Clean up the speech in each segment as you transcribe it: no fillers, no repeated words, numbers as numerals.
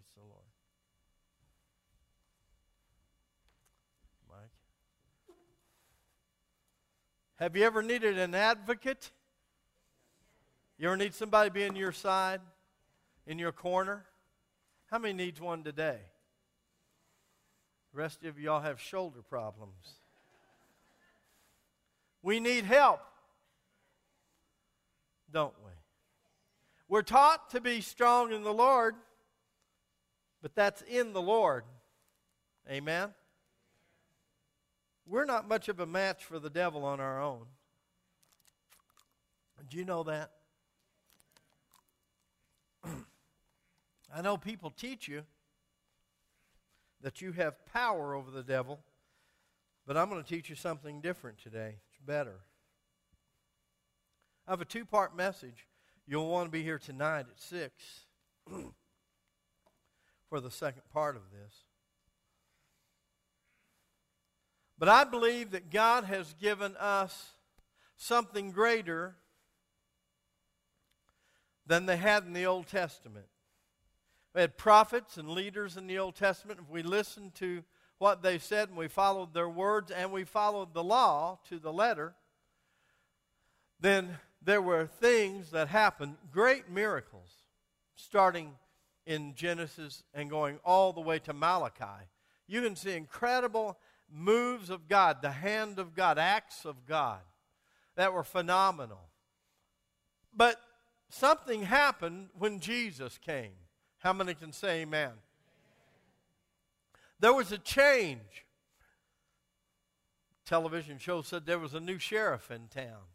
Praise the Lord. Mike. Have you ever needed an advocate? You ever need somebody to be in your side, in your corner? How many needs one today? The rest of you all have shoulder problems. We need help, don't we? We're taught to be strong in the Lord, but that's in the Lord. Amen? We're not much of a match for the devil on our own. Do you know that? I know people teach you that you have power over the devil, but I'm going to teach you something different today. It's better. I have a two-part message. You'll want to be here tonight at 6 for the second part of this. But I believe that God has given us something greater than they had in the Old Testament. We had prophets and leaders in the Old Testament. If we listened to what they said and we followed their words and we followed the law to the letter, then there were things that happened, great miracles, starting in Genesis and going all the way to Malachi. You can see incredible moves of God, the hand of God, acts of God that were phenomenal. But something happened when Jesus came. How many can say amen? There was a change. Television show said there was a new sheriff in town.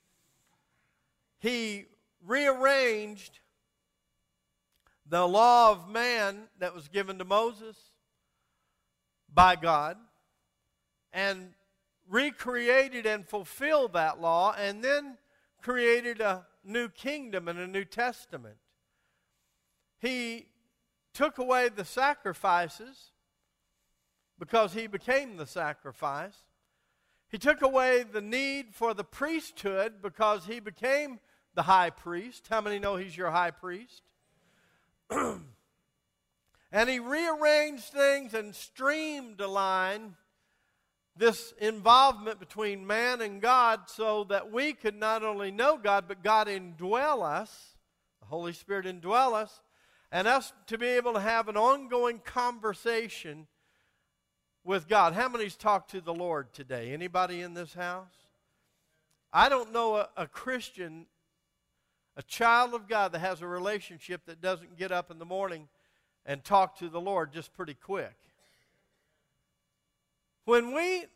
He rearranged the law of man that was given to Moses by God and recreated and fulfilled that law, and then created a new kingdom and a New Testament. He took away the sacrifices because he became the sacrifice. He took away the need for the priesthood because he became the high priest. How many know he's your high priest? And he rearranged things and streamlined this involvement between man and God so that we could not only know God, but God indwell us, the Holy Spirit indwell us, and us to be able to have an ongoing conversation with God. How many's talked to the Lord today? Anybody in this house? I don't know a Christian, a child of God that has a relationship that doesn't get up in the morning and talk to the Lord just pretty quick. When we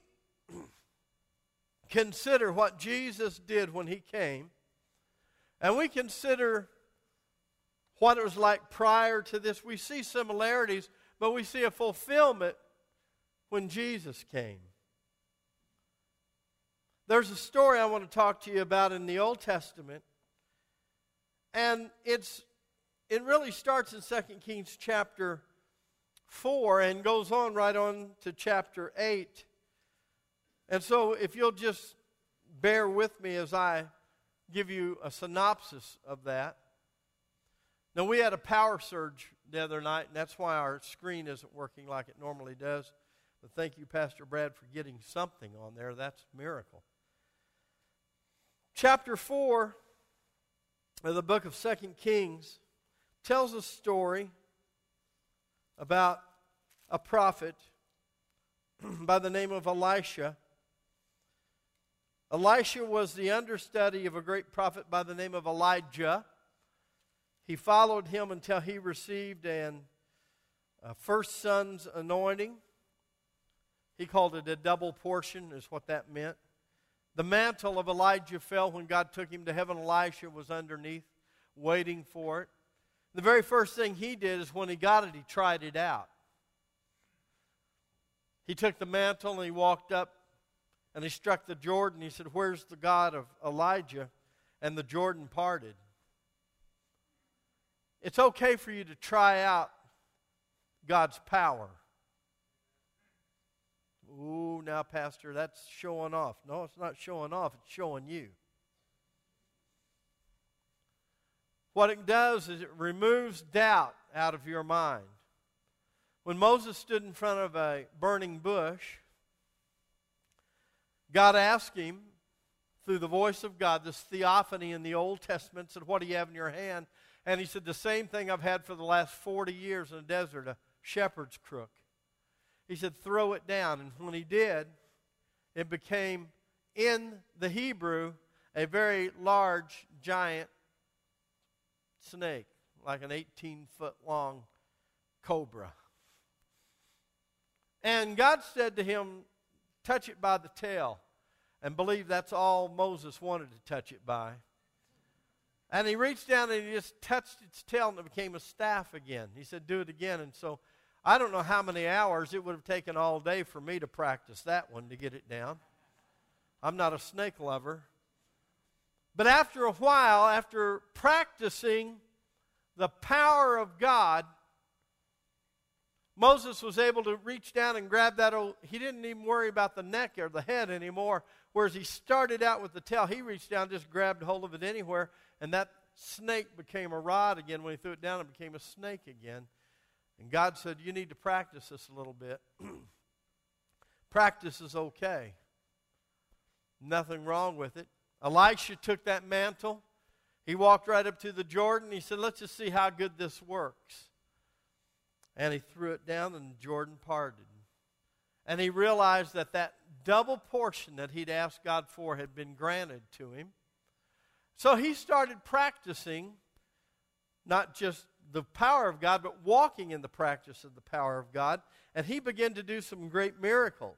consider what Jesus did when he came, and we consider what it was like prior to this, we see similarities, but we see a fulfillment when Jesus came. There's a story I want to talk to you about in the Old Testament, and it really starts in 2 Kings chapter 4 and goes on right on to chapter 8. And so if you'll just bear with me as I give you a synopsis of that. Now, we had a power surge the other night, and that's why our screen isn't working like it normally does. But thank you, Pastor Brad, for getting something on there. That's a miracle. Chapter 4 of the book of 2 Kings tells a story about a prophet by the name of Elisha. Elisha was the understudy of a great prophet by the name of Elijah. He followed him until he received a first son's anointing. He called it a double portion, is what that meant. The mantle of Elijah fell when God took him to heaven. Elisha was underneath, waiting for it. The very first thing he did is when he got it, he tried it out. He took the mantle and he walked up and he struck the Jordan. He said, "Where's the God of Elijah?" And the Jordan parted. It's okay for you to try out God's power. Ooh, now, Pastor, that's showing off. No, it's not showing off. It's showing you. What it does is it removes doubt out of your mind. When Moses stood in front of a burning bush, God asked him, through the voice of God, this theophany in the Old Testament, said, what do you have in your hand? And he said, the same thing I've had for the last 40 years in the desert, a shepherd's crook. He said, throw it down. And when he did, it became, in the Hebrew, a very large, giant snake, like an 18-foot long cobra. And God said to him, touch it by the tail. And believe that's all Moses wanted to touch it by. And he reached down and he just touched its tail and it became a staff again. He said, do it again. And so I don't know how many hours it would have taken all day for me to practice that one to get it down. I'm not a snake lover. But after a while, after practicing the power of God, Moses was able to reach down and grab that old, he didn't even worry about the neck or the head anymore, whereas he started out with the tail. He reached down, just grabbed hold of it anywhere, and that snake became a rod again. When he threw it down, it became a snake again. And God said, you need to practice this a little bit. Practice is okay. Nothing wrong with it. Elisha took that mantle. He walked right up to the Jordan. He said, let's just see how good this works. And he threw it down and the Jordan parted. And he realized that that double portion that he'd asked God for had been granted to him. So he started practicing not just the power of God, but walking in the practice of the power of God. And he began to do some great miracles.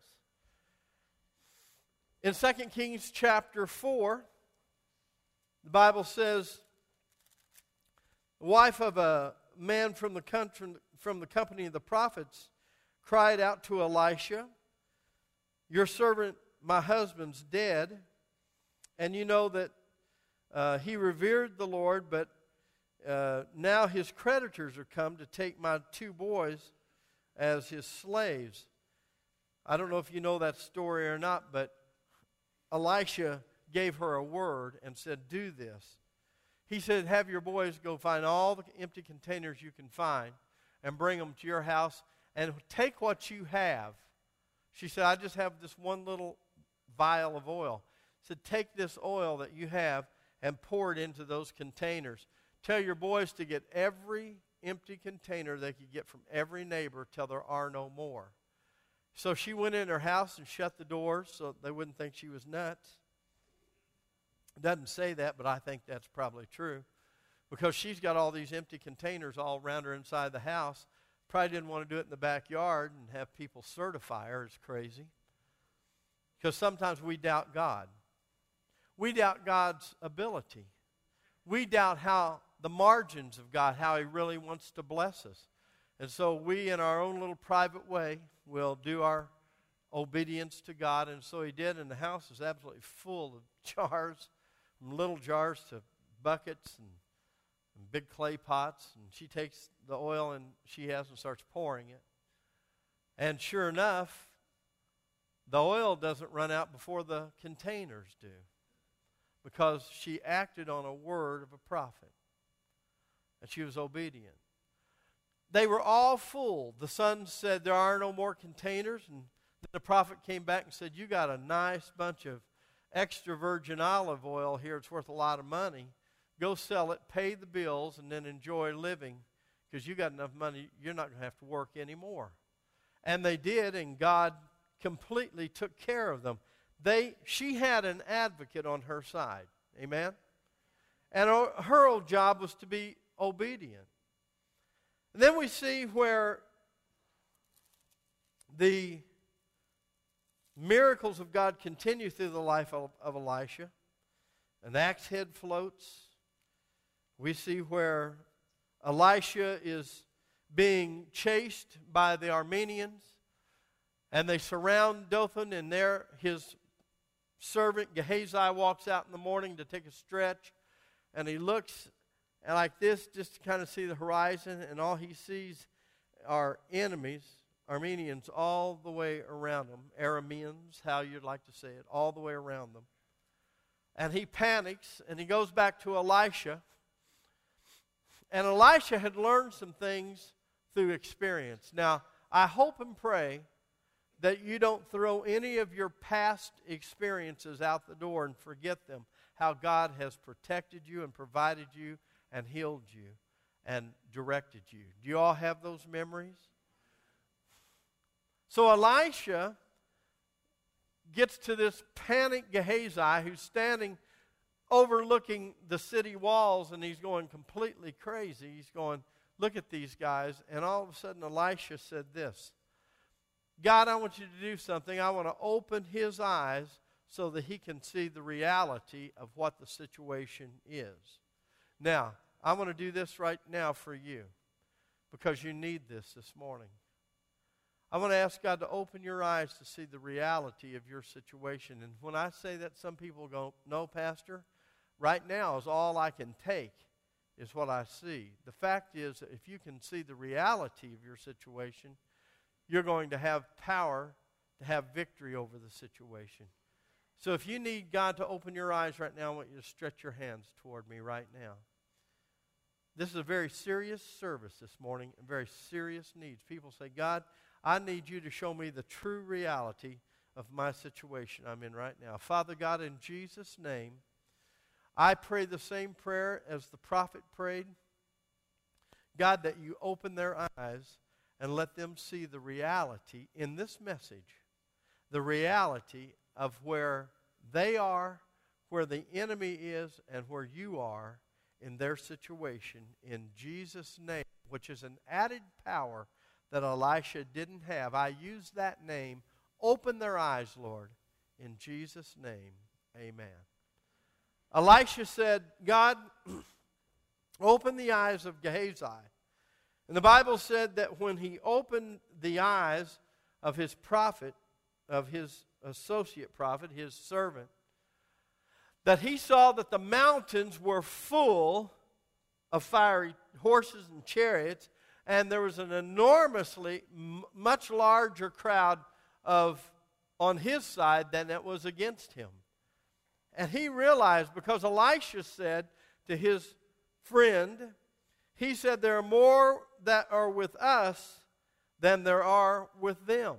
In 2 Kings chapter 4, the Bible says, the wife of a man from the company of the prophets cried out to Elisha, your servant, my husband's dead. And you know that he revered the Lord, but now his creditors are come to take my 2 boys as his slaves. I don't know if you know that story or not, but Elisha gave her a word and said, do this. He said, have your boys go find all the empty containers you can find and bring them to your house and take what you have. She said, I just have this one little vial of oil. He said, take this oil that you have and pour it into those containers. Tell your boys to get every empty container they could get from every neighbor till there are no more. So she went in her house and shut the doors so they wouldn't think she was nuts. It doesn't say that, but I think that's probably true. Because she's got all these empty containers all around her inside the house. Probably didn't want to do it in the backyard and have people certify her as crazy. Because sometimes we doubt God. We doubt God's ability. We doubt how the margins of God, how He really wants to bless us. And so we, in our own little private way, will do our obedience to God. And so He did, and the house is absolutely full of jars, from little jars to buckets and big clay pots. And she takes the oil and she has and starts pouring it. And sure enough, the oil doesn't run out before the containers do, because she acted on a word of a prophet. And she was obedient. They were all full. The son said, there are no more containers. And the prophet came back and said, you got a nice bunch of extra virgin olive oil here. It's worth a lot of money. Go sell it, pay the bills, and then enjoy living, because you got enough money, you're not going to have to work anymore. And they did, and God completely took care of them. She had an advocate on her side. Amen? And her old job was to be obedient. And then we see where the miracles of God continue through the life of Elisha. An axe head floats. We see where Elisha is being chased by the Arameans, and they surround Dothan, and there his servant Gehazi walks out in the morning to take a stretch, and he looks like this just to kind of see the horizon, and all he sees are enemies, Arameans, all the way around them. Arameans, how you'd like to say it, all the way around them. And he panics, and he goes back to Elisha. And Elisha had learned some things through experience. Now, I hope and pray that you don't throw any of your past experiences out the door and forget them, how God has protected you and provided you and healed you and directed you. Do you all have those memories? So Elisha gets to this panicked Gehazi who's standing overlooking the city walls, and he's going completely crazy. He's going, look at these guys. And all of a sudden Elisha said this, God, I want you to do something. I want to open his eyes so that he can see the reality of what the situation is. Now, I want to do this right now for you because you need this morning. I want to ask God to open your eyes to see the reality of your situation. And when I say that, some people go, no, Pastor, right now is all I can take is what I see. The fact is that if you can see the reality of your situation, you're going to have power to have victory over the situation. So if you need God to open your eyes right now, I want you to stretch your hands toward me right now. This is a very serious service this morning and very serious needs. People say, God, I need you to show me the true reality of my situation I'm in right now. Father God, in Jesus' name, I pray the same prayer as the prophet prayed. God, that you open their eyes and let them see the reality in this message, the reality of where they are, where the enemy is, and where you are in their situation. In Jesus' name, which is an added power that Elisha didn't have. I use that name. Open their eyes, Lord. In Jesus' name, amen. Elisha said, God, open the eyes of Gehazi. And the Bible said that when he opened the eyes of his prophet, of his associate prophet, his servant, that he saw that the mountains were full of fiery horses and chariots, and there was an enormously much larger crowd on his side than it was against him. And he realized, because Elisha said to his friend, he said, there are more that are with us than there are with them.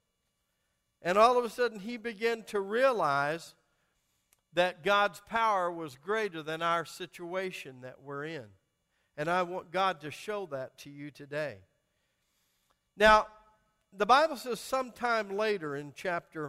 And all of a sudden he began to realize that God's power was greater than our situation that we're in. And I want God to show that to you today. Now, the Bible says sometime later in chapter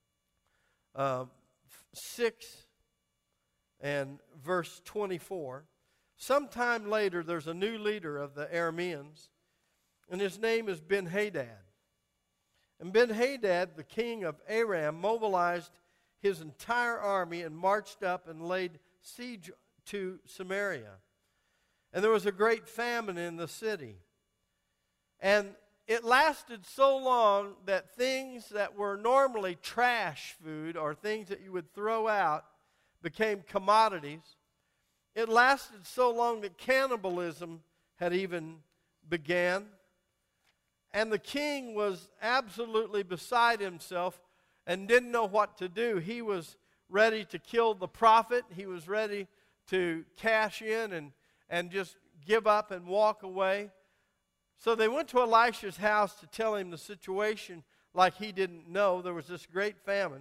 6 and verse 24, sometime later there's a new leader of the Arameans, and his name is Ben-Hadad. And Ben-Hadad, the king of Aram, mobilized his entire army and marched up and laid siege to Samaria. And there was a great famine in the city. And it lasted so long that things that were normally trash food or things that you would throw out became commodities. It lasted so long that cannibalism had even began. And the king was absolutely beside himself and didn't know what to do. He was ready to kill the prophet. He was ready to cash in and just give up and walk away. So they went to Elisha's house to tell him the situation like he didn't know. There was this great famine.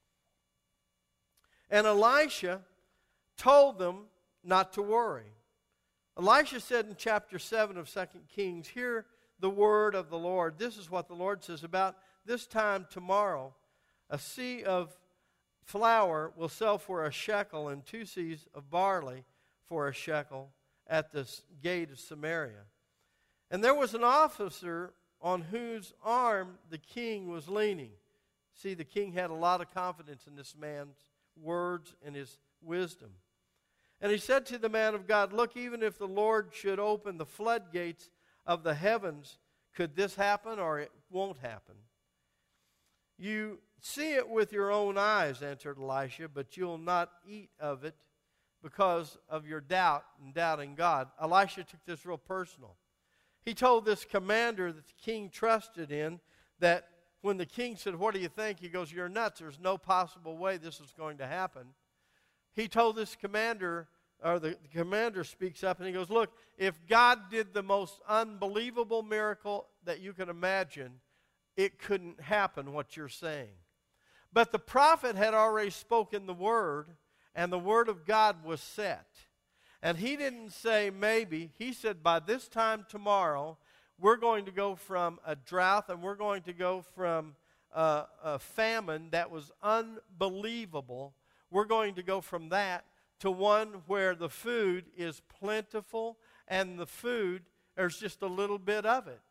And Elisha told them not to worry. Elisha said in chapter 7 of 2 Kings, hear the word of the Lord. This is what the Lord says, about this time tomorrow, a seah of flour will sell for a shekel, and 2 seahs of barley for a shekel at the gate of Samaria. And there was an officer on whose arm the king was leaning. See, the king had a lot of confidence in this man's words and his wisdom. And he said to the man of God, look, even if the Lord should open the floodgates of the heavens, could this happen or it won't happen? You see it with your own eyes, answered Elisha, but you'll not eat of it because of your doubt and doubting God. Elisha took this real personal. He told this commander that the king trusted in that when the king said, what do you think? He goes, you're nuts. There's no possible way this is going to happen. He told this commander the commander speaks up and he goes, look, if God did the most unbelievable miracle that you can imagine, it couldn't happen what you're saying. But the prophet had already spoken the word, and the word of God was set. And he didn't say maybe. He said by this time tomorrow, we're going to go from a drought and we're going to go from a famine that was unbelievable. We're going to go from that to one where the food is plentiful and the food, there's just a little bit of it.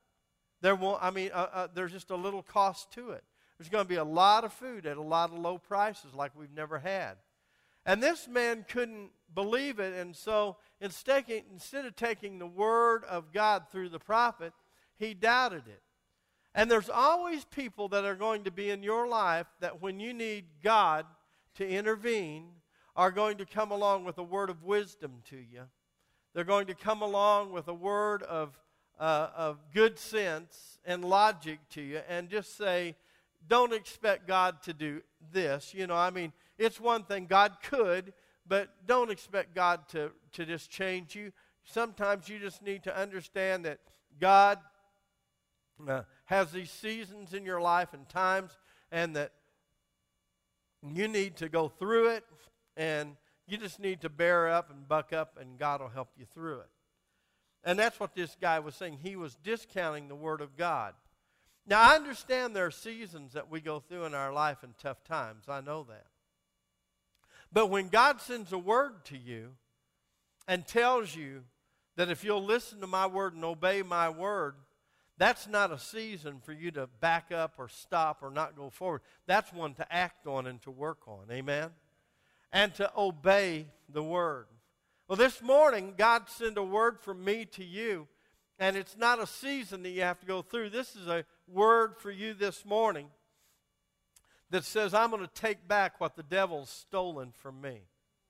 There's just a little cost to it. There's going to be a lot of food at a lot of low prices like we've never had. And this man couldn't believe it, and so instead of taking the word of God through the prophet, he doubted it. And there's always people that are going to be in your life that when you need God to intervene, are going to come along with a word of wisdom to you. They're going to come along with a word of good sense and logic to you and just say, don't expect God to do this. It's one thing, God could, but don't expect God to just change you. Sometimes you just need to understand that God has these seasons in your life and times, and that you need to go through it, and you just need to bear up and buck up, and God will help you through it. And that's what this guy was saying. He was discounting the Word of God. Now, I understand there are seasons that we go through in our life in tough times. I know that. But when God sends a word to you and tells you that if you'll listen to my word and obey my word, that's not a season for you to back up or stop or not go forward. That's one to act on and to work on. Amen? And to obey the word. Well, this morning, God sent a word from me to you, and it's not a season that you have to go through. This is a word for you this morning that says, I'm going to take back what the devil's stolen from me.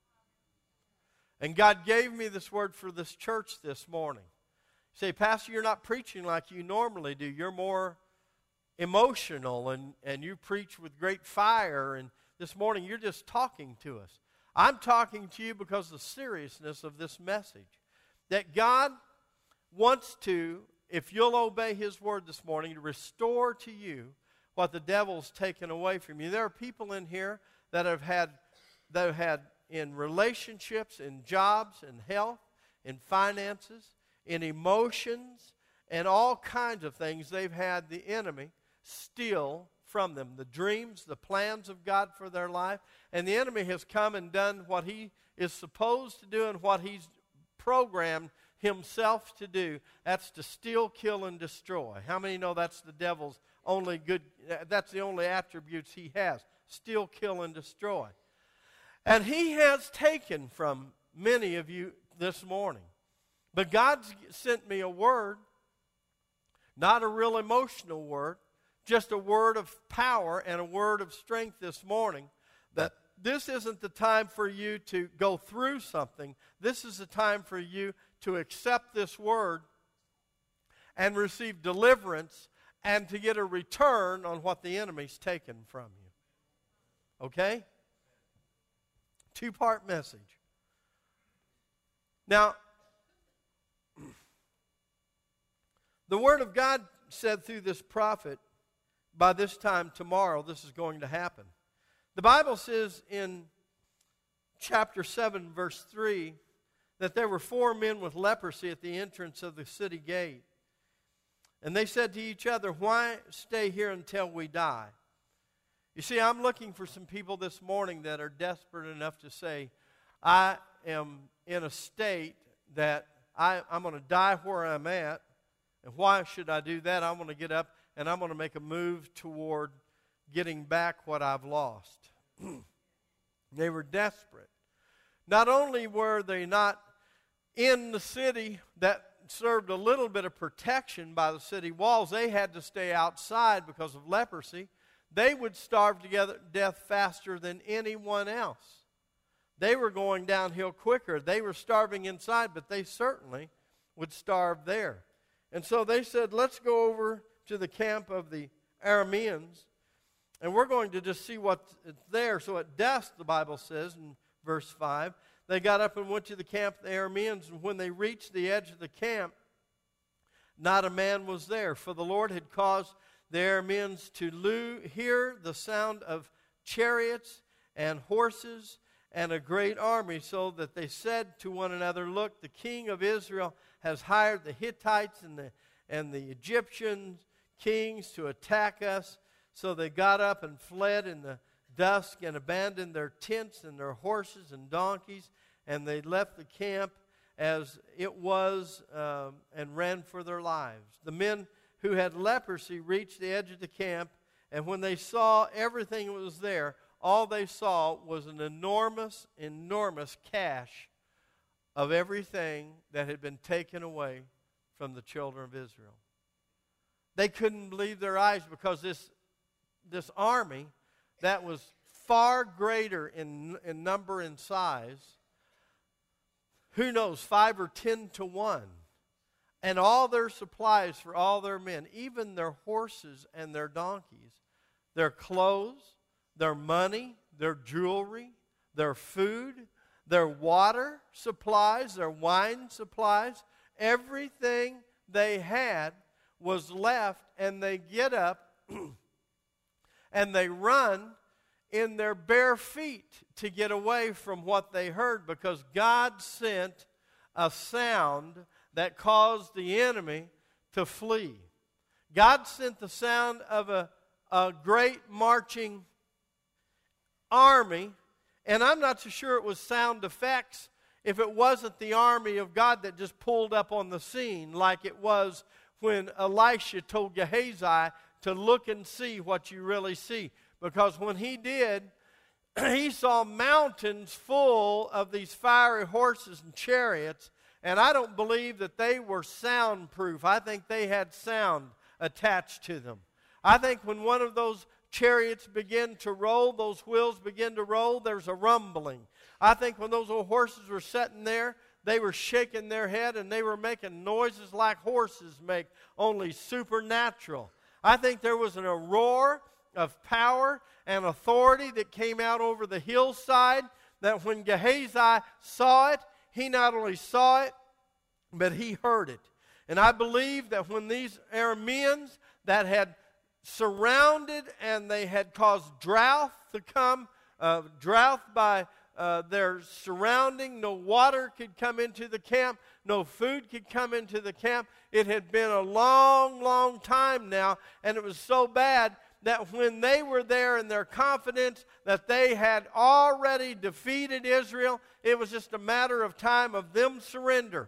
And God gave me this word for this church this morning. You say, Pastor, you're not preaching like you normally do. You're more emotional, and you preach with great fire, and this morning you're just talking to us. I'm talking to you because of the seriousness of this message. That God wants to, if you'll obey His word this morning, to restore to you what the devil's taken away from you. There are people in here that have had in relationships, in jobs, in health, in finances, in emotions, and all kinds of things they've had the enemy steal from them. The dreams, the plans of God for their life. And the enemy has come and done what he is supposed to do and what he's programmed himself to do. That's to steal, kill, and destroy. How many know that's the devil's only good, that's the only attributes he has? Steal, kill, and destroy. And he has taken from many of you this morning. But God's sent me a word, not a real emotional word, just a word of power and a word of strength this morning, that this isn't the time for you to go through something. This is the time for you to accept this word and receive deliverance and to get a return on what the enemy's taken from you. Okay? Two-part message. Now, the Word of God said through this prophet, by this time tomorrow, this is going to happen. The Bible says in chapter 7, verse 3, that there were 4 men with leprosy at the entrance of the city gate. And they said to each other, why stay here until we die? You see, I'm looking for some people this morning that are desperate enough to say, I am in a state that I'm going to die where I'm at. And why should I do that? I'm going to get up and I'm going to make a move toward getting back what I've lost. They were desperate. Not only were they not in the city that served a little bit of protection by the city walls, they had to stay outside because of leprosy. They would starve to death faster than anyone else. They were going downhill quicker. They were starving inside, but they certainly would starve there. And so they said, let's go over to the camp of the Arameans, and we're going to just see what's there. So at dusk, the Bible says in verse 5, they got up and went to the camp of the Arameans, and when they reached the edge of the camp, not a man was there, for the Lord had caused the Arameans to hear the sound of chariots and horses and a great army, so that they said to one another, "Look, the king of Israel has hired the Hittites and the Egyptian kings to attack us." So they got up and fled in the dusk and abandoned their tents and their horses and donkeys, and they left the camp as it was and ran for their lives. The men who had leprosy reached the edge of the camp, and when they saw everything that was there, all they saw was an enormous, enormous cache of everything that had been taken away from the children of Israel. They couldn't believe their eyes, because this army that was far greater in number and size, who knows, 5 or 10 to 1, and all their supplies for all their men, even their horses and their donkeys, their clothes, their money, their jewelry, their food, their water supplies, their wine supplies, everything they had was left, and they get up and they run in their bare feet to get away from what they heard, because God sent a sound that caused the enemy to flee. God sent the sound of a great marching army, and I'm not so sure it was sound effects if it wasn't the army of God that just pulled up on the scene, like it was when Elisha told Gehazi to look and see what you really see. Because when he did, he saw mountains full of these fiery horses and chariots, and I don't believe that they were soundproof. I think they had sound attached to them. I think when one of those chariots begin to roll, those wheels begin to roll, there's a rumbling. I think when those old horses were sitting there, they were shaking their head and they were making noises like horses make, only supernatural. I think there was a roar of power and authority that came out over the hillside, that when Gehazi saw it, he not only saw it, but he heard it. And I believe that when these Arameans that had surrounded and they had caused drought to come, drought by their surrounding, no water could come into the camp, no food could come into the camp. It had been a long, long time now, and it was so bad that when they were there in their confidence that they had already defeated Israel, it was just a matter of time of them surrender.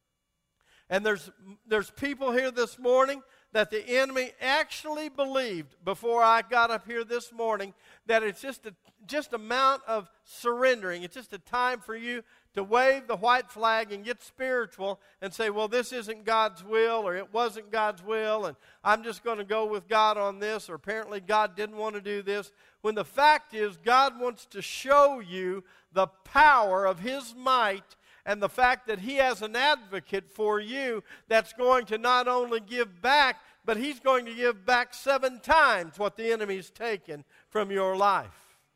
And there's people here this morning that the enemy actually believed before I got up here this morning that it's just a amount of surrendering. It's just a time for you to wave the white flag and get spiritual and say, well, this isn't God's will, or it wasn't God's will, and I'm just going to go with God on this, or apparently God didn't want to do this. When the fact is, God wants to show you the power of His might and the fact that He has an advocate for you that's going to not only give back, but He's going to give back 7 times what the enemy's taken from your life.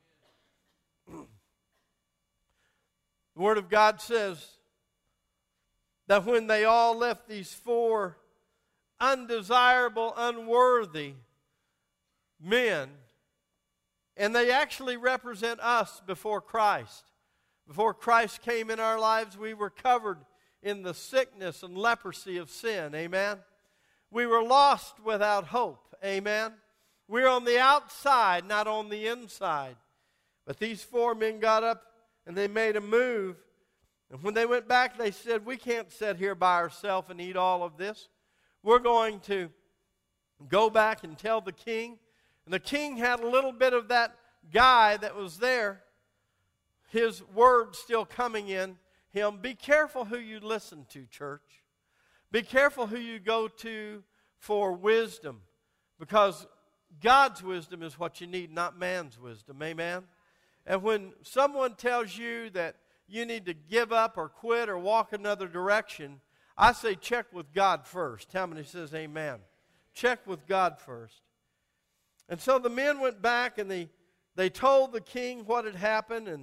The Word of God says that when they all left these 4 undesirable, unworthy men, and they actually represent us before Christ. Before Christ came in our lives, we were covered in the sickness and leprosy of sin. Amen? We were lost without hope. Amen? We're on the outside, not on the inside. But these 4 men got up and they made a move. And when they went back, they said, we can't sit here by ourselves and eat all of this. We're going to go back and tell the king. And the king had a little bit of that guy that was there, his word still coming in him. Be careful who you listen to, church. Be careful who you go to for wisdom, because God's wisdom is what you need, not man's wisdom. Amen? And when someone tells you that you need to give up or quit or walk another direction, I say check with God first. How many says amen? Check with God first. And so the men went back and they told the king what had happened,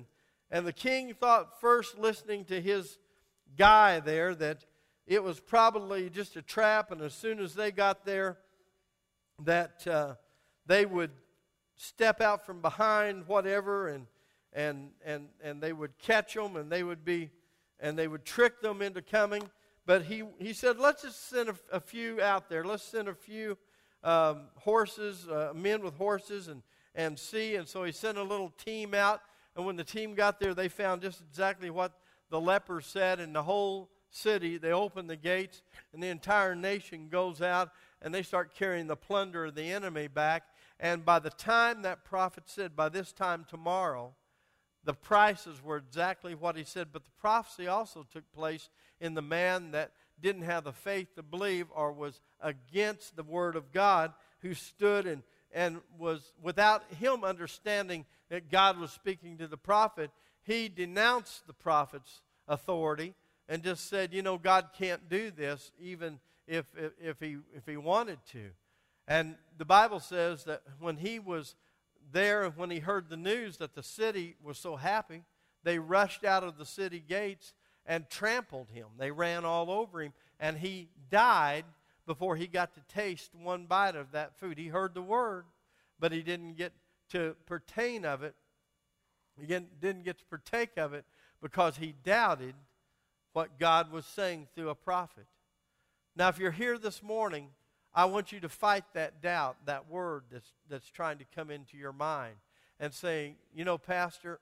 And the king thought first, listening to his guy there, that it was probably just a trap, and as soon as they got there, that they would step out from behind whatever, and they would catch them, and they would trick them into coming. But he said, let's just send a few out there. Let's send a few horses, men with horses, and see. And so he sent a little team out. And when the team got there, they found just exactly what the lepers said. And the whole city, they open the gates, and the entire nation goes out, and they start carrying the plunder of the enemy back. And by the time that prophet said, by this time tomorrow, the prices were exactly what he said. But the prophecy also took place in the man that didn't have the faith to believe, or was against the word of God, who stood and was, without him understanding that God was speaking to the prophet, he denounced the prophet's authority and just said, God can't do this, even if he wanted to. And the Bible says that when he was there, and when he heard the news that the city was so happy, they rushed out of the city gates and trampled him. They ran all over him, and he died before he got to taste one bite of that food. He heard the word, but he didn't get to partake of it. He didn't get to partake of it because he doubted what God was saying through a prophet. Now, if you're here this morning, I want you to fight that doubt, that word that's trying to come into your mind, and saying, Pastor,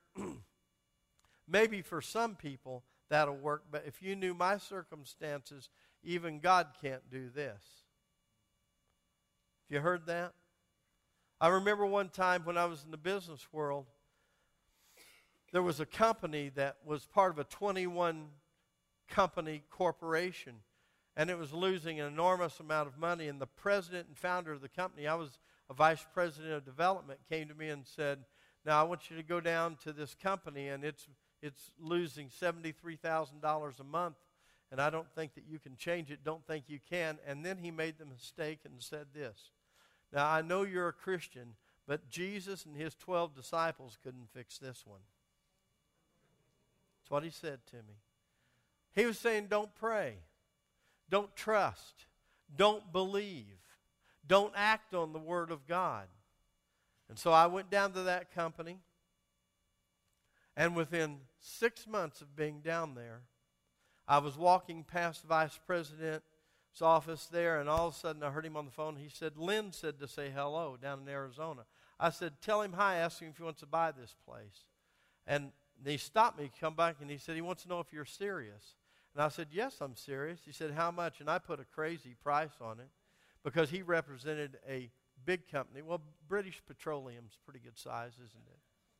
maybe for some people that'll work, but if you knew my circumstances, even God can't do this. Have you heard that? I remember one time when I was in the business world, there was a company that was part of a 21-company corporation, and it was losing an enormous amount of money. And the president and founder of the company, I was a vice president of development, came to me and said, now I want you to go down to this company, and it's losing $73,000 a month, and I don't think that you can change it. Don't think you can. And then he made the mistake and said this. Now, I know you're a Christian, but Jesus and his 12 disciples couldn't fix this one. That's what he said to me. He was saying, don't pray. Don't trust. Don't believe. Don't act on the word of God. And so I went down to that company, and within 6 months of being down there, I was walking past the vice president's office there, and all of a sudden I heard him on the phone. He said, Lynn said to say hello down in Arizona. I said, tell him hi, ask him if he wants to buy this place. And he stopped me, come back, and he said he wants to know if you're serious. And I said, yes, I'm serious. He said, how much? And I put a crazy price on it because he represented a big company. Well, British Petroleum's pretty good size, isn't it?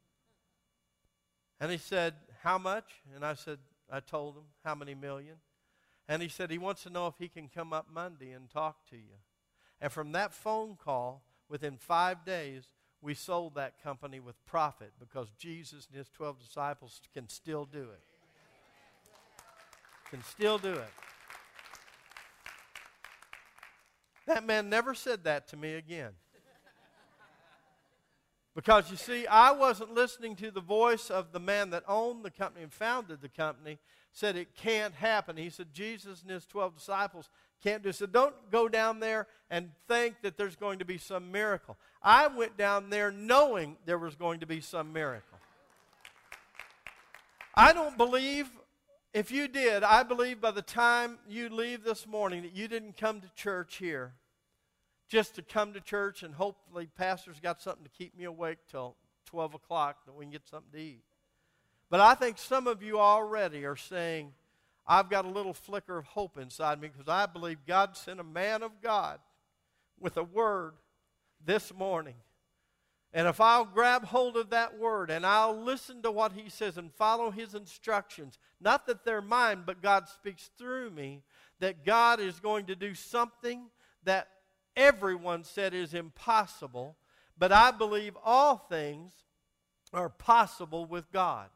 And he said, how much? And I told him how many million. And he said he wants to know if he can come up Monday and talk to you. And from that phone call, within 5 days, we sold that company with profit because Jesus and his 12 disciples can still do it. Can still do it. That man never said that to me again. Because, you see, I wasn't listening to the voice of the man that owned the company and founded the company, said it can't happen. He said Jesus and his 12 disciples can't do it. So don't go down there and think that there's going to be some miracle. I went down there knowing there was going to be some miracle. I don't believe, if you did, I believe by the time you leave this morning that you didn't come to church here just to come to church and hopefully pastor's got something to keep me awake till 12 o'clock that we can get something to eat. But I think some of you already are saying, I've got a little flicker of hope inside me because I believe God sent a man of God with a word this morning. And if I'll grab hold of that word and I'll listen to what he says and follow his instructions, not that they're mine, but God speaks through me, that God is going to do something that everyone said is impossible, but I believe all things are possible with God.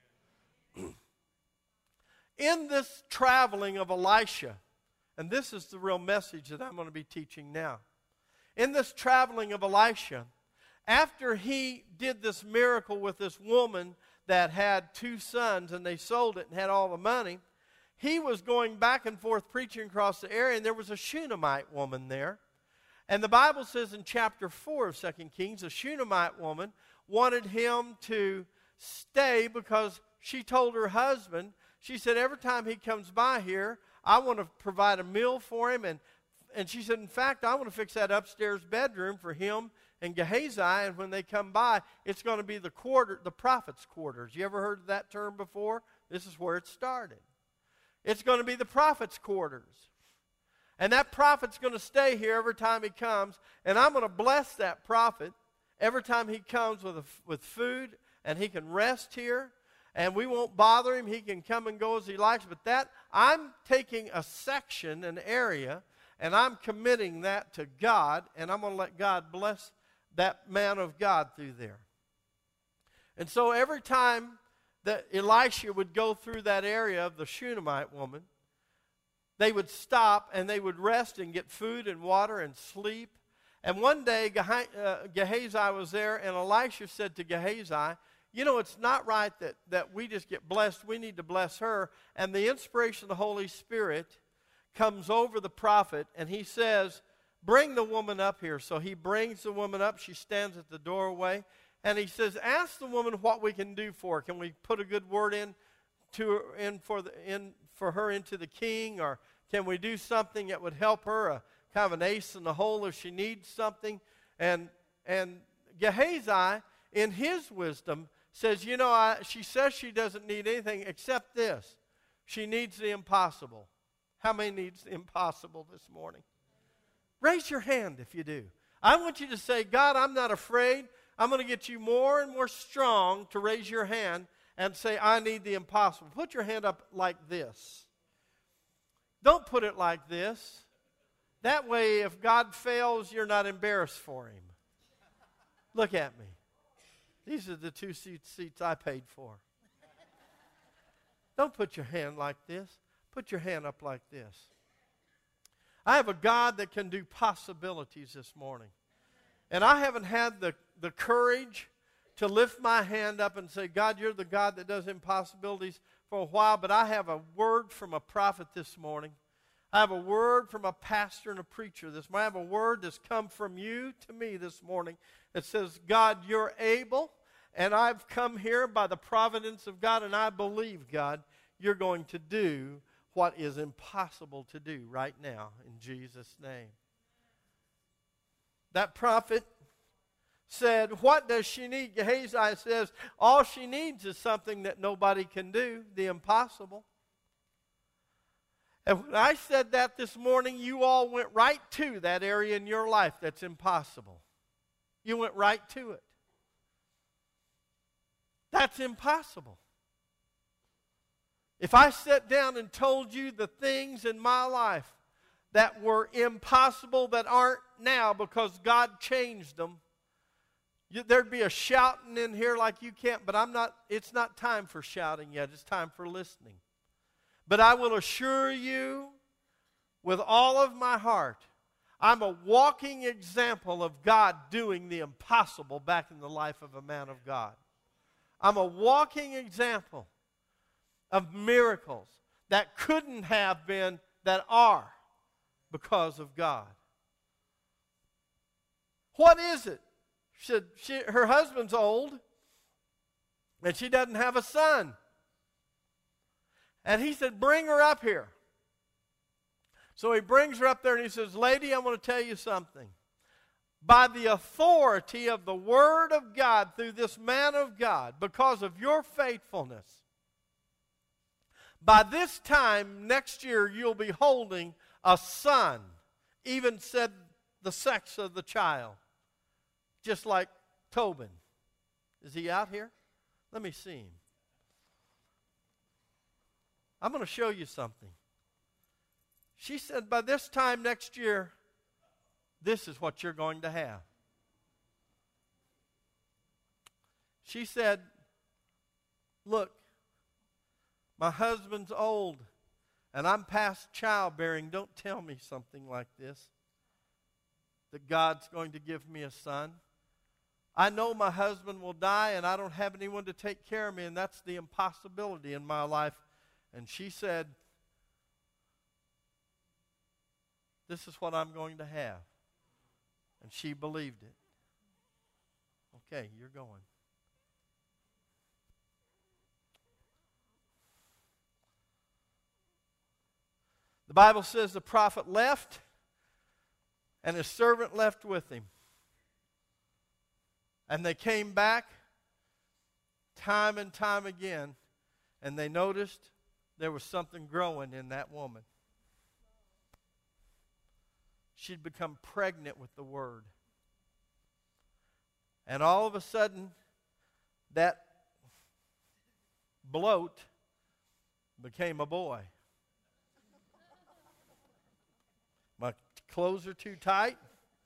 In this traveling of Elisha, and this is the real message that I'm going to be teaching now. In this traveling of Elisha, after he did this miracle with this woman that had 2 sons, and they sold it and had all the money. He was going back and forth preaching across the area, and there was a Shunammite woman there. And the Bible says in chapter 4 of 2 Kings, a Shunammite woman wanted him to stay because she told her husband, she said, every time he comes by here, I want to provide a meal for him. And she said, in fact, I want to fix that upstairs bedroom for him and Gehazi, and when they come by, it's going to be the prophet's quarters. You ever heard of that term before? This is where it started. It's going to be the prophet's quarters. And that prophet's going to stay here every time he comes, and I'm going to bless that prophet every time he comes with food, and he can rest here, and we won't bother him. He can come and go as he likes, but that, I'm taking a section, an area, and I'm committing that to God, and I'm going to let God bless that man of God through there. And so every time that Elisha would go through that area of the Shunammite woman, they would stop and they would rest and get food and water and sleep. And one day Gehazi was there, and Elisha said to Gehazi, you know, it's not right that we just get blessed. We need to bless her. And the inspiration of the Holy Spirit comes over the prophet, and he says, bring the woman up here. So he brings the woman up. She stands at the doorway. And he says, ask the woman what we can do for her. Can we put a good word for her into the king? Or can we do something that would help her, kind of an ace in the hole if she needs something? And Gehazi, in his wisdom, says, you know, she says she doesn't need anything except this. She needs the impossible. How many needs the impossible this morning? Raise your hand if you do. I want you to say, God, I'm not afraid. I'm going to get you more and more strong to raise your hand and say, I need the impossible. Put your hand up like this. Don't put it like this. That way, if God fails, you're not embarrassed for him. Look at me. These are the 2 seats I paid for. Don't put your hand like this. Put your hand up like this. I have a God that can do possibilities this morning. And I haven't had the courage to lift my hand up and say, God, you're the God that does impossibilities for a while, but I have a word from a prophet this morning. I have a word from a pastor and a preacher this morning. I have a word that's come from you to me this morning that says, God, you're able, and I've come here by the providence of God, and I believe, God, you're going to do what is impossible to do right now in Jesus' name. That prophet said, what does she need? Gehazi says, all she needs is something that nobody can do, the impossible. And when I said that this morning, you all went right to that area in your life that's impossible. You went right to it. That's impossible. If I sat down and told you the things in my life that were impossible that aren't now because God changed them, there'd be a shouting in here like you can't, but it's not time for shouting yet. It's time for listening. But I will assure you with all of my heart, I'm a walking example of God doing the impossible back in the life of a man of God. I'm a walking example of miracles that couldn't have been, that are, because of God. What is it? Her husband's old, and she doesn't have a son. And he said, bring her up here. So he brings her up there, and he says, lady, I want to tell you something. By the authority of the Word of God through this man of God, because of your faithfulness, by this time next year you'll be holding a son, even said the sex of the child, just like Tobin. Is he out here? Let me see him. I'm going to show you something. She said, by this time next year, this is what you're going to have. She said, look, my husband's old, and I'm past childbearing. Don't tell me something like this, that God's going to give me a son. I know my husband will die and I don't have anyone to take care of me, and that's the impossibility in my life. And she said, this is what I'm going to have. And she believed it. Okay, you're going. The Bible says the prophet left, and his servant left with him. And they came back time and time again, and they noticed there was something growing in that woman. She'd become pregnant with the Word. And all of a sudden, that bloat became a boy. My clothes are too tight.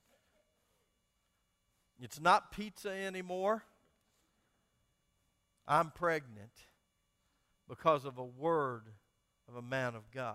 It's not pizza anymore. I'm pregnant because of a word of a man of God.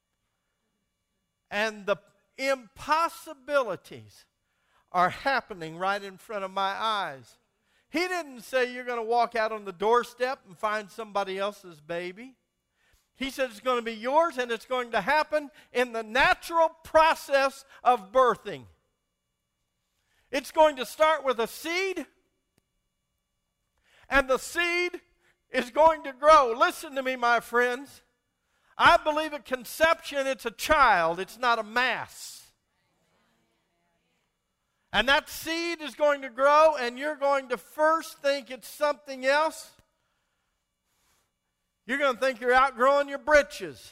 And the impossibilities are happening right in front of my eyes. He didn't say you're going to walk out on the doorstep and find somebody else's baby. He said it's going to be yours, and it's going to happen in the natural process of birthing. It's going to start with a seed, and the seed is going to grow. Listen to me, my friends. I believe at conception it's a child, it's not a mass. And that seed is going to grow, and you're going to first think it's something else. You're going to think you're outgrowing your britches.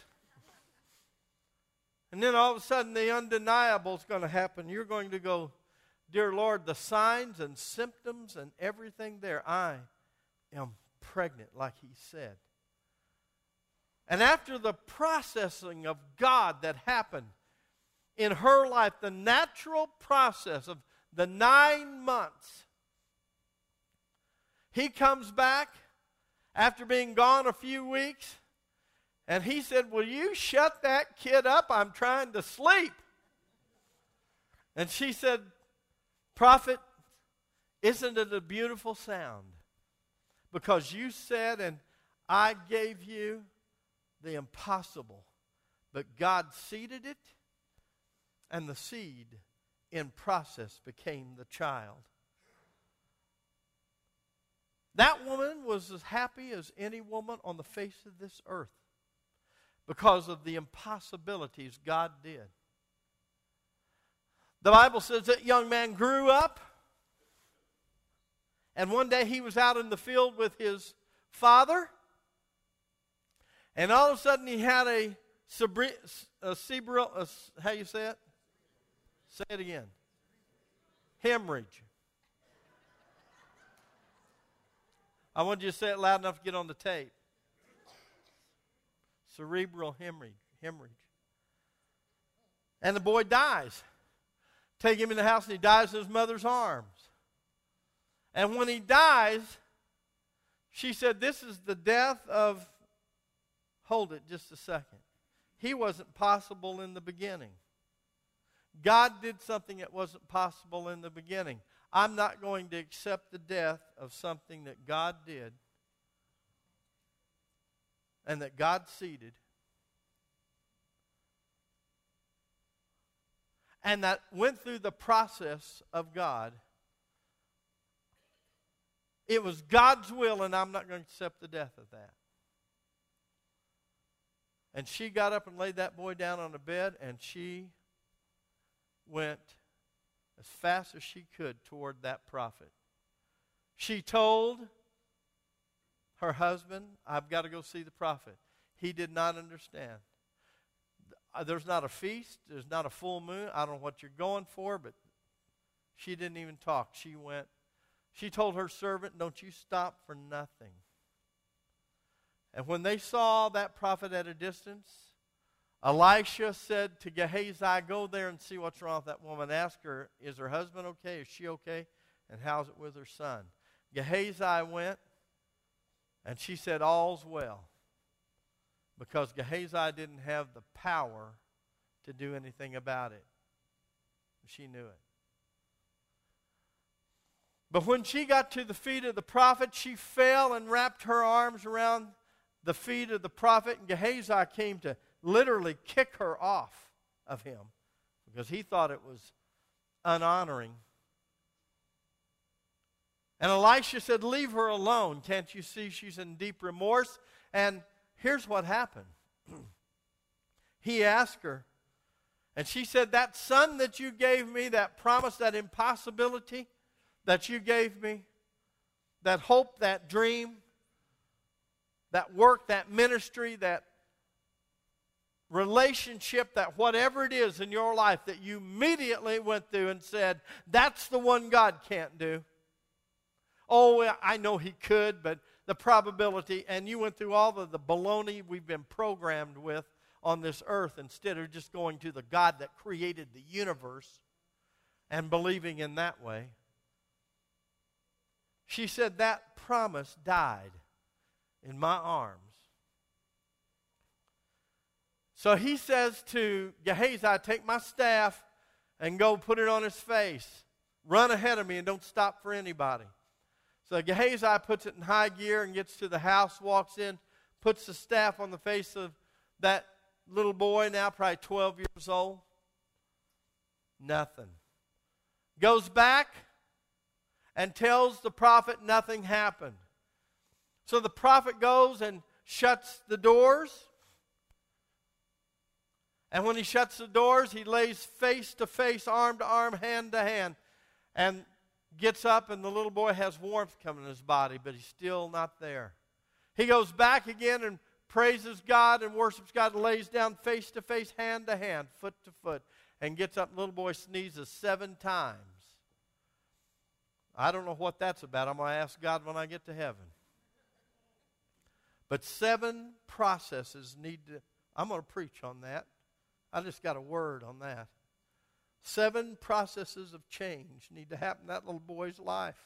And then all of a sudden the undeniable is going to happen. You're going to go, dear Lord, the signs and symptoms and everything there, I am pregnant, like he said. And after the processing of God that happened in her life, the natural process of the 9 months, he comes back after being gone a few weeks, and he said, will you shut that kid up? I'm trying to sleep. And she said, prophet, isn't it a beautiful sound? Because you said, and I gave you the impossible, but God seeded it, and the seed in process became the child. That woman was as happy as any woman on the face of this earth because of the impossibilities God did. The Bible says that young man grew up, and one day he was out in the field with his father, and all of a sudden he had a cerebral, how you say it? Say it again. Hemorrhage. I want you to say it loud enough to get on the tape. Cerebral hemorrhage. And the boy dies. Take him in the house, and he dies in his mother's arms. And when he dies, she said, this is the death of, hold it just a second. He wasn't possible in the beginning. God did something that wasn't possible in the beginning. I'm not going to accept the death of something that God did and that God seeded and that went through the process of God. It was God's will, and I'm not going to accept the death of that. And she got up and laid that boy down on the bed, and she went as fast as she could toward that prophet. She told her husband, I've got to go see the prophet. He did not understand. There's not a feast. There's not a full moon. I don't know what you're going for, but she didn't even talk. She went. She told her servant, don't you stop for nothing. And when they saw that prophet at a distance, Elisha said to Gehazi, go there and see what's wrong with that woman. Ask her, is her husband okay? Is she okay? And how's it with her son? Gehazi went, and she said, all's well. Because Gehazi didn't have the power to do anything about it. She knew it. But when she got to the feet of the prophet, she fell and wrapped her arms around the feet of the prophet. And Gehazi came to literally kick her off of him because he thought it was unhonoring. And Elisha said, leave her alone. Can't you see she's in deep remorse? And here's what happened. He asked her, and she said, that son that you gave me, that promise, that impossibility that you gave me, that hope, that dream, that work, that ministry, that relationship, that whatever it is in your life that you immediately went through and said, that's the one God can't do. Oh, I know He could, but the probability, and you went through all of the baloney we've been programmed with on this earth instead of just going to the God that created the universe and believing in that way. She said, that promise died in my arms. So he says to Gehazi, take my staff and go put it on his face. Run ahead of me and don't stop for anybody. So Gehazi puts it in high gear and gets to the house, walks in, puts the staff on the face of that little boy, now probably 12 years old. Nothing. Goes back and tells the prophet nothing happened. So the prophet goes and shuts the doors. And when he shuts the doors, he lays face to face, arm to arm, hand to hand, and gets up, and the little boy has warmth coming in his body, but he's still not there. He goes back again and praises God and worships God and lays down face to face, hand to hand, foot to foot, and gets up, and the little boy sneezes 7 times. I don't know what that's about. I'm going to ask God when I get to heaven. But 7 processes need to, I'm going to preach on that. I just got a word on that. 7 processes of change need to happen in that little boy's life.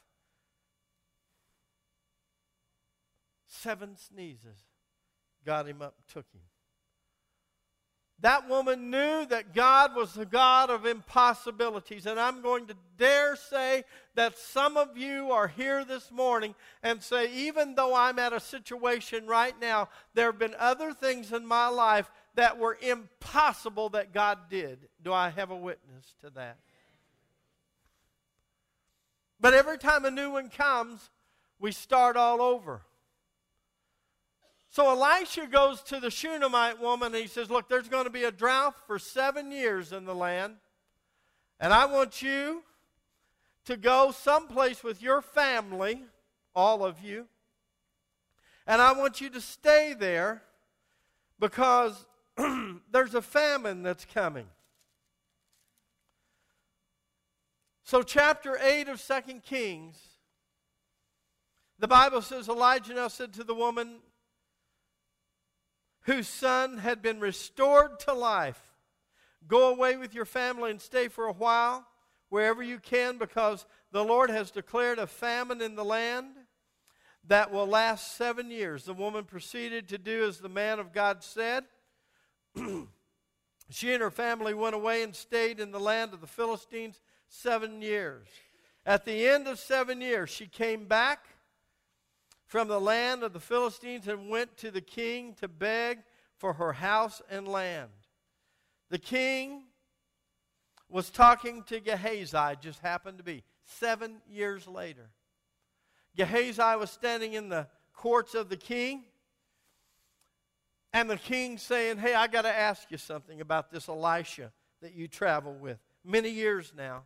7 sneezes got him up and took him. That woman knew that God was the God of impossibilities. And I'm going to dare say that some of you are here this morning and say, even though I'm at a situation right now, there have been other things in my life that were impossible that God did. Do I have a witness to that? But every time a new one comes, we start all over. So Elisha goes to the Shunammite woman and he says, look, there's going to be a drought for 7 years in the land. And I want you to go someplace with your family, all of you. And I want you to stay there because there's a famine that's coming. So chapter 8 of 2 Kings, the Bible says, Elijah now said to the woman whose son had been restored to life, go away with your family and stay for a while wherever you can, because the Lord has declared a famine in the land that will last 7 years. The woman proceeded to do as the man of God said. She and her family went away and stayed in the land of the Philistines 7 years. At the end of 7 years, she came back from the land of the Philistines and went to the king to beg for her house and land. The king was talking to Gehazi, just happened to be 7 years later. Gehazi was standing in the courts of the king, and the king saying, hey, I got to ask you something about this Elisha that you travel with. Many years now.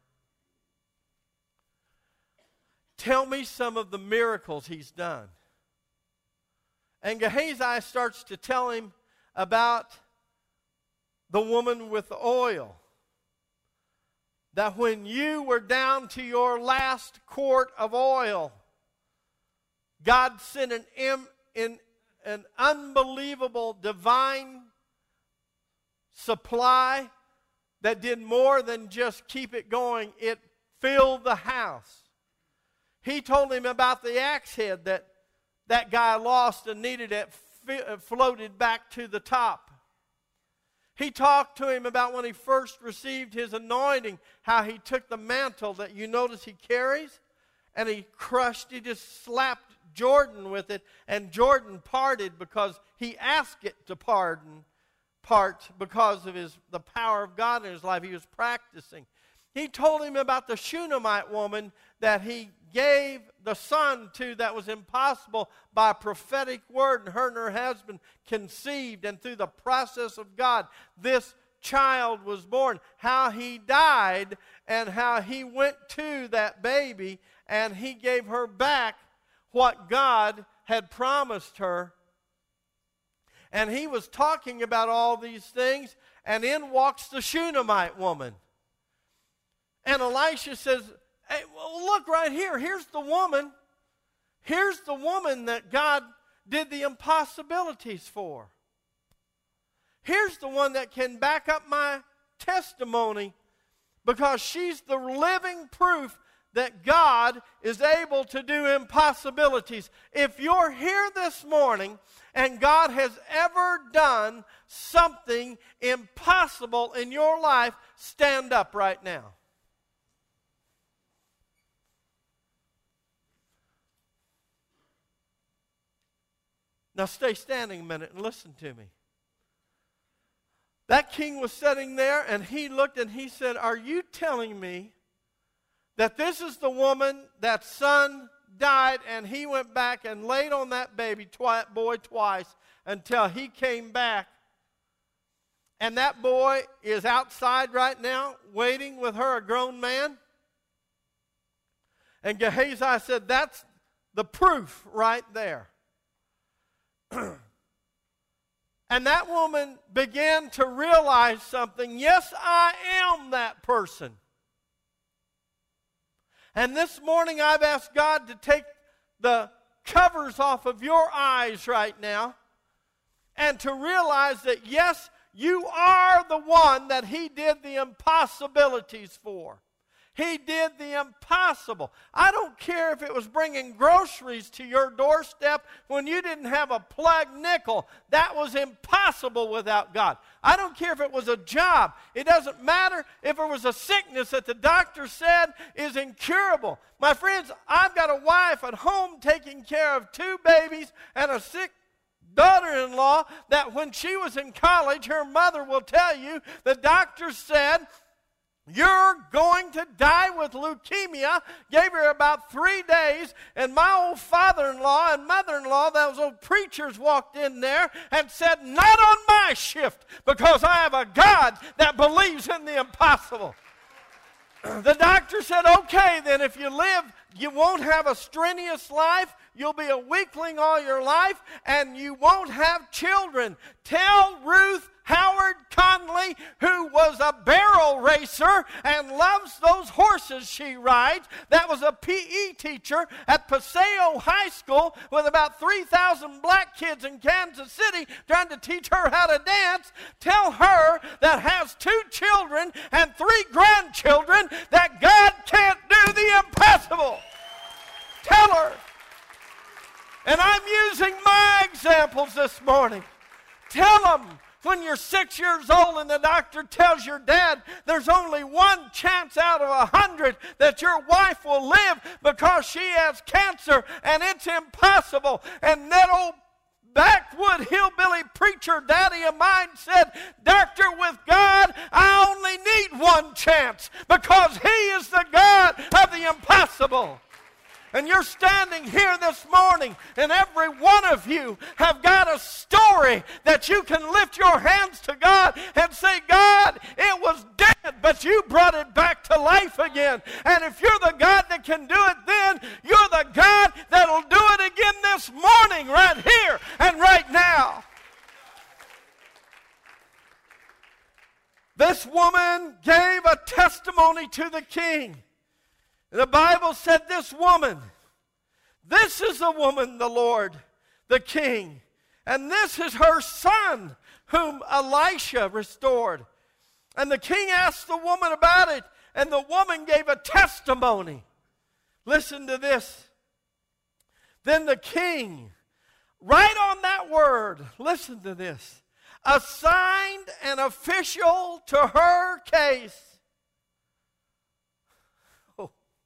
Tell me some of the miracles he's done. And Gehazi starts to tell him about the woman with the oil. That when you were down to your last quart of oil, God sent an unbelievable divine supply that did more than just keep it going. It filled the house. He told him about the axe head that guy lost and needed it floated back to the top. He talked to him about when he first received his anointing, how he took the mantle that you notice he carries and he just slapped Jordan with it, and Jordan parted because he asked it to part because of the power of God in his life. He was practicing. He told him about the Shunammite woman that he gave the son to that was impossible by a prophetic word, and her husband conceived, and through the process of God, this child was born. How he died and how he went to that baby and he gave her back what God had promised her. And he was talking about all these things, and in walks the Shunammite woman. And Elisha says, hey, well, look right here. Here's the woman. Here's the woman that God did the impossibilities for. Here's the one that can back up my testimony, because she's the living proof that God is able to do impossibilities. If you're here this morning and God has ever done something impossible in your life, stand up right now. Now stay standing a minute and listen to me. That king was sitting there, and he looked and he said, are you telling me that this is the woman that son died, and he went back and laid on that boy twice until he came back, and that boy is outside right now waiting with her, a grown man? And Gehazi said, that's the proof right there. And that woman began to realize something. Yes, I am that person. And this morning I've asked God to take the covers off of your eyes right now and to realize that, yes, you are the one that He did the impossibilities for. He did the impossible. I don't care if it was bringing groceries to your doorstep when you didn't have a plug nickel. That was impossible without God. I don't care if it was a job. It doesn't matter if it was a sickness that the doctor said is incurable. My friends, I've got a wife at home taking care of 2 babies and a sick daughter-in-law that when she was in college, her mother will tell you, the doctor said, you're going to die with leukemia. Gave her about 3 days, and my old father-in-law and mother-in-law, those old preachers, walked in there and said, not on my shift, because I have a God that believes in the impossible. The doctor said, okay, then if you live, you won't have a strenuous life, you'll be a weakling all your life, and you won't have children. Tell Ruth Howard Conley, who was a barrel racer and loves those horses she rides, that was a PE teacher at Paseo High School with about 3,000 black kids in Kansas City trying to teach her how to dance. Tell her that has 2 children and 3 grandchildren that God can't do the impossible. Tell her. And I'm using my examples this morning. Tell them when you're 6 years old and the doctor tells your dad there's only 1 chance out of 100 that your wife will live because she has cancer and it's impossible. And that old backwood hillbilly preacher daddy of mine said, doctor, with God, I only need 1 chance because He is the God of the impossible. And you're standing here this morning, and every one of you have got a story that you can lift your hands to God and say, God, it was dead, but you brought it back to life again. And if you're the God that can do it then, you're the God that'll do it again this morning, right here and right now. This woman gave a testimony to the king. The Bible said this woman, this is the woman, the Lord, the king, and this is her son whom Elisha restored. And the king asked the woman about it, and the woman gave a testimony. Listen to this. Then the king, right on that word, listen to this, assigned an official to her case.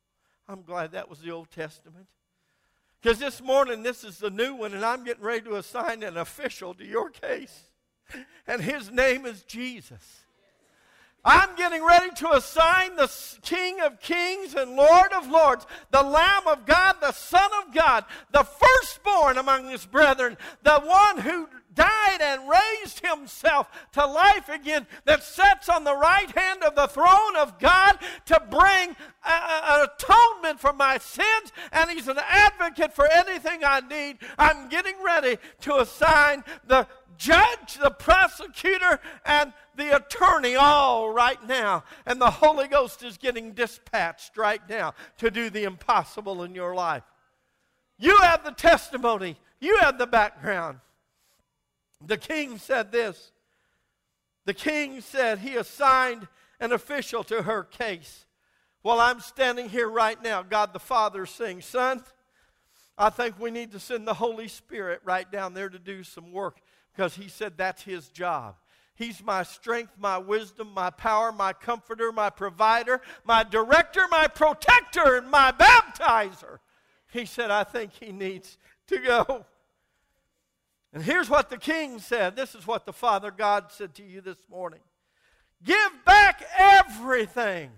I'm glad that was the Old Testament. Because this morning, this is the new one, and I'm getting ready to assign an official to your case. And his name is Jesus. I'm getting ready to assign the King of Kings and Lord of Lords, the Lamb of God, the Son of God, the firstborn among his brethren, the one who died and raised himself to life again, that sits on the right hand of the throne of God to bring an atonement for my sins, and he's an advocate for anything I need. I'm getting ready to assign the judge, the prosecutor, and the attorney all right now. And the Holy Ghost is getting dispatched right now to do the impossible in your life. You have the testimony. You have the background. The king said this. The king said he assigned an official to her case. While I'm standing here right now, God the Father is saying, son, I think we need to send the Holy Spirit right down there to do some work, because he said that's his job. He's my strength, my wisdom, my power, my comforter, my provider, my director, my protector, and my baptizer. He said, I think he needs to go. And here's what the king said. This is what the Father God said to you this morning. Give back everything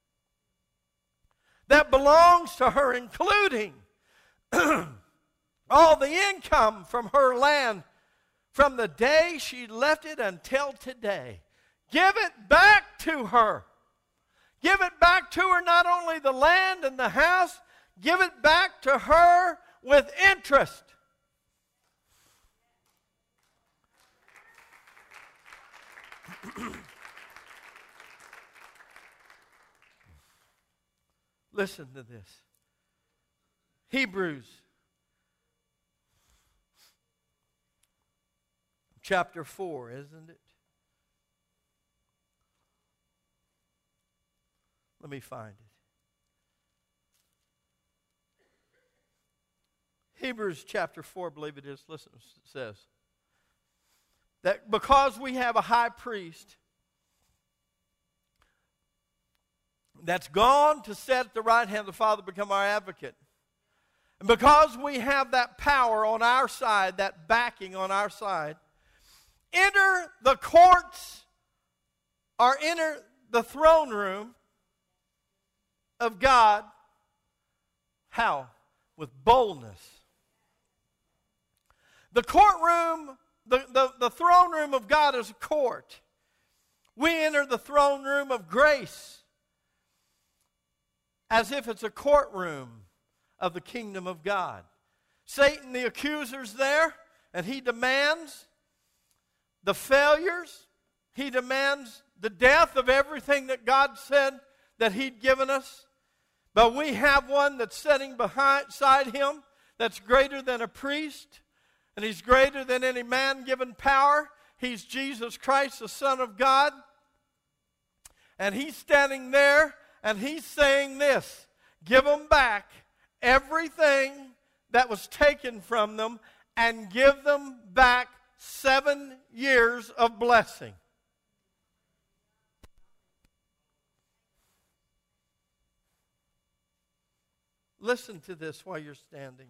that belongs to her, including all the income from her land from the day she left it until today. Give it back to her. Give it back to her, not only the land and the house, give it back to her with interest. Listen to this. Hebrews chapter 4, isn't it? Let me find it. Hebrews chapter 4, I believe it is. Listen, it says that because we have a high priest that's gone to sit at the right hand of the Father, become our advocate. And because we have that power on our side, that backing on our side, enter the courts or enter the throne room of God. How? With boldness. The courtroom, the throne room of God is a court. We enter the throne room of grace as if it's a courtroom of the kingdom of God. Satan, the accuser's there, and he demands the failures. He demands the death of everything that God said that he'd given us. But we have one that's sitting beside him that's greater than a priest, and he's greater than any man given power. He's Jesus Christ, the Son of God. And he's standing there, and he's saying this: give them back everything that was taken from them, and give them back 7 years of blessing. Listen to this while you're standing.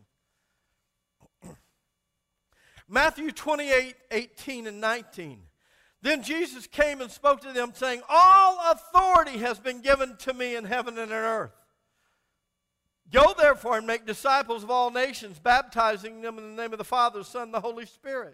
Matthew 28:18 and 19. Then Jesus came and spoke to them, saying, all authority has been given to me in heaven and on earth. Go therefore and make disciples of all nations, baptizing them in the name of the Father, the Son, and the Holy Spirit.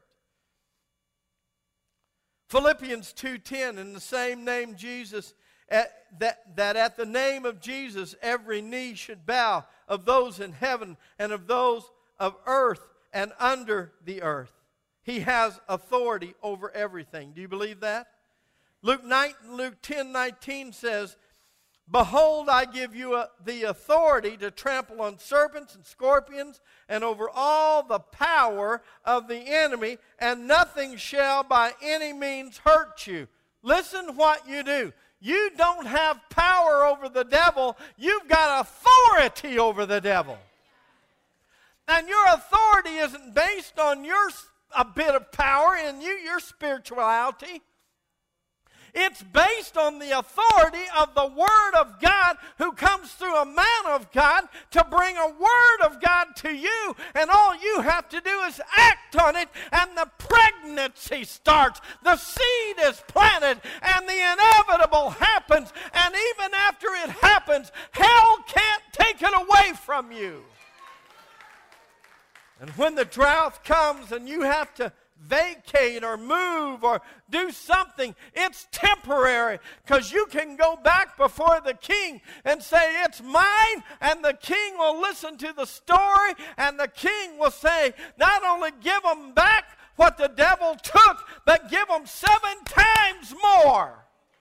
Philippians 2:10, in the same name Jesus, that at the name of Jesus every knee should bow, of those in heaven and of those of earth and under the earth. He has authority over everything. Do you believe that? Luke 10:19 says, behold, I give you the authority to trample on serpents and scorpions and over all the power of the enemy, and nothing shall by any means hurt you. Listen what you do. You don't have power over the devil. You've got authority over the devil. And your authority isn't based on a bit of power in you, your spirituality. It's based on the authority of the Word of God who comes through through a man of God to bring a word of God to you, and all you have to do is act on it, and the pregnancy starts. The seed is planted, and the inevitable happens, and even after it happens, hell can't take it away from you. And when the drought comes and you have to vacate or move or do something, it's temporary, because you can go back before the king and say, it's mine, and the king will listen to the story, and the king will say, not only give them back what the devil took, but give them 7 times more.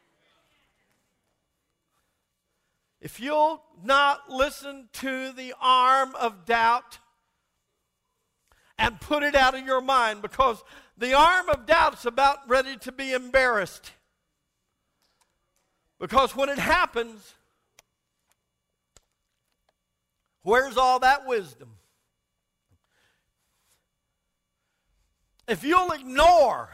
If you'll not listen to the arm of doubt and put it out of your mind, because the arm of doubt's about ready to be embarrassed. Because when it happens, where's all that wisdom? If you'll ignore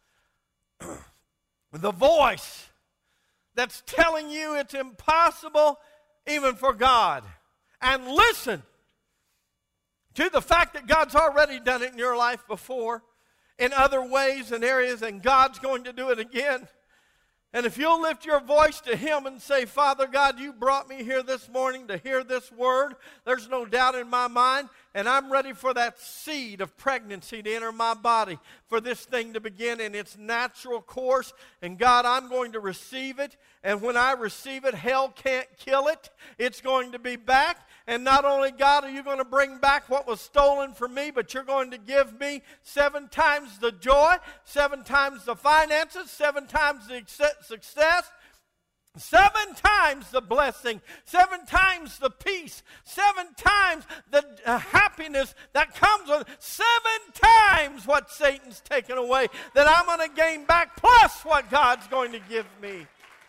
the voice that's telling you it's impossible even for God, and listen to the fact that God's already done it in your life before, in other ways and areas, and God's going to do it again. And if you'll lift your voice to Him and say, Father God, you brought me here this morning to hear this word. There's no doubt in my mind, and I'm ready for that seed of pregnancy to enter my body, for this thing to begin in its natural course. And God, I'm going to receive it, and when I receive it, hell can't kill it. It's going to be back. And not only, God, are you going to bring back what was stolen from me, but you're going to give me 7 times the joy, 7 times the finances, 7 times the success, 7 times the blessing, 7 times the peace, 7 times the happiness that comes with it, 7 times what Satan's taken away that I'm going to gain back, plus what God's going to give me.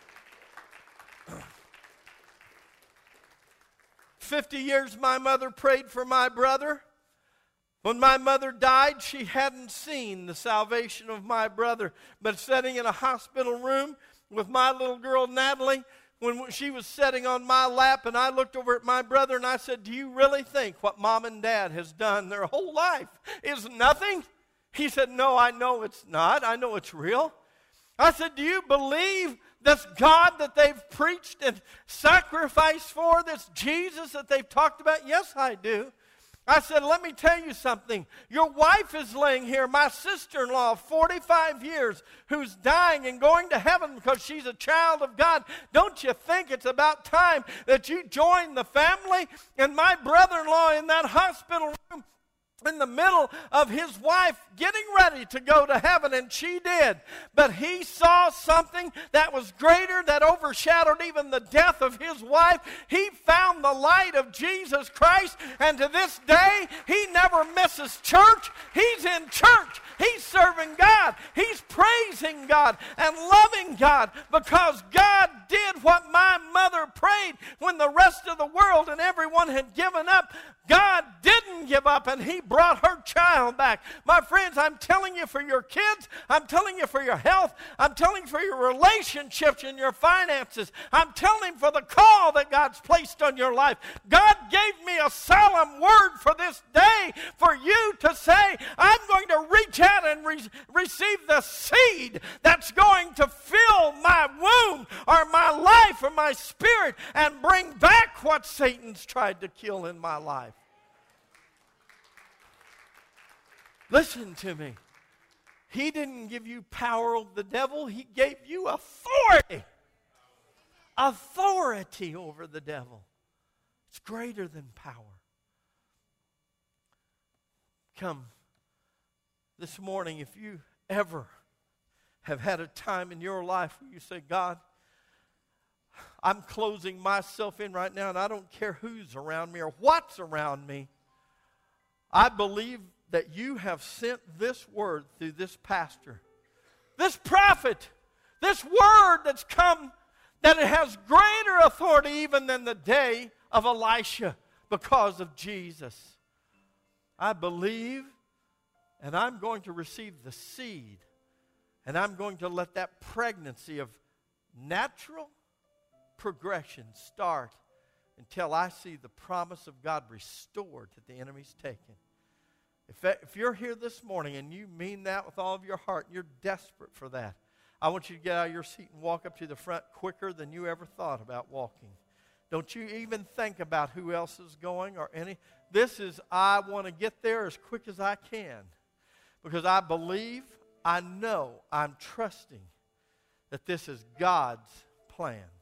50 years my mother prayed for my brother. When my mother died, she hadn't seen the salvation of my brother. But sitting in a hospital room with my little girl Natalie, when she was sitting on my lap, and I looked over at my brother and I said, do you really think what Mom and Dad has done their whole life is nothing? He said, no, I know it's not. I know it's real. I said, do you believe this God that they've preached and sacrificed for, this Jesus that they've talked about? Yes, I do. I said, let me tell you something. Your wife is laying here, my sister-in-law, 45 years, who's dying and going to heaven because she's a child of God. Don't you think it's about time that you join the family? And my brother-in-law in that hospital room, in the middle of his wife getting ready to go to heaven, and she did. But he saw something that was greater, that overshadowed even the death of his wife. He found the light of Jesus Christ, and to this day, he never misses church. He's in church. He's serving God. He's praising God and loving God, because God did what my mother prayed when the rest of the world and everyone had given up. God didn't give up, and He brought her child back. My friends, I'm telling you, for your kids, I'm telling you for your health, I'm telling you for your relationships and your finances, I'm telling you for the call that God's placed on your life. God gave me a solemn word for this day for you to say, I'm going to reach out and receive the seed that's going to fill my womb or my life or my spirit and bring back what Satan's tried to kill in my life. Listen to me. He didn't give you power over the devil. He gave you authority. Authority over the devil. It's greater than power. Come this morning, if you ever have had a time in your life where you say, God, I'm closing myself in right now, and I don't care who's around me or what's around me. I believe that you have sent this word through this pastor, this prophet, this word that's come, that it has greater authority even than the day of Elisha because of Jesus. I believe, and I'm going to receive the seed, and I'm going to let that pregnancy of natural progression start until I see the promise of God restored that the enemy's taken. If you're here this morning and you mean that with all of your heart, and you're desperate for that, I want you to get out of your seat and walk up to the front quicker than you ever thought about walking. Don't you even think about who else is going or any. This is, I want to get there as quick as I can because I believe, I know, I'm trusting that this is God's plan.